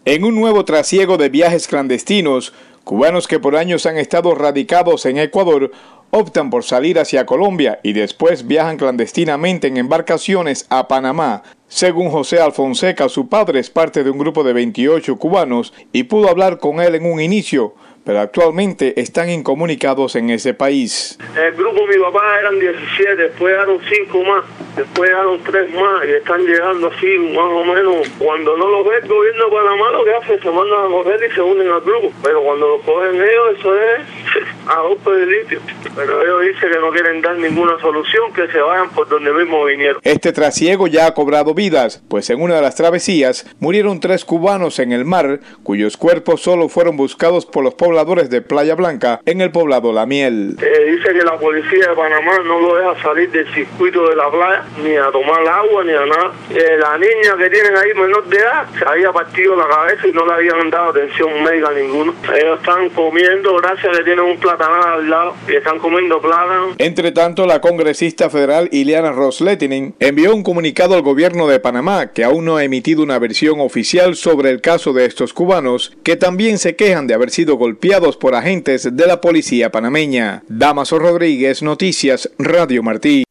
En un nuevo trasiego de viajes clandestinos, cubanos que por años han estado radicados en Ecuador optan por salir hacia Colombia y después viajan clandestinamente en embarcaciones a Panamá. Según José Alfonseca, su padre es parte de un grupo de 28 cubanos y pudo hablar con él en un inicio, pero actualmente están incomunicados en ese país. El grupo de mi papá eran 17, después llegaron 5 más, después llegaron 3 más y están llegando así más o menos. Cuando no los ve el gobierno de Panamá, lo que hace se mandan a correr y se unen al grupo, pero cuando los cogen ellos, eso es a golpe de litio. Pero ellos dicen que no quieren dar ninguna solución, que se vayan por donde mismo vinieron. Este trasiego ya ha cobrado vidas, pues en una de las travesías murieron 3 cubanos en el mar, cuyos cuerpos solo fueron buscados por los pobladores de Playa Blanca en el poblado La Miel. Dice que la policía de Panamá no lo deja salir del circuito de la playa, ni a tomar agua, ni a nada. La niña que tienen ahí menor de edad se había partido la cabeza y no le habían dado atención médica ninguna. Ellos están comiendo, gracias a que tienen un platanal al lado, y están comiendo plátano. Entre tanto, la congresista federal Ileana Ros-Lehtinen envió un comunicado al gobierno de Panamá, que aún no ha emitido una versión oficial sobre el caso de estos cubanos, que también se quejan de haber sido golpeados por agentes de la policía panameña. Damaso Rodríguez, Noticias Radio Martí.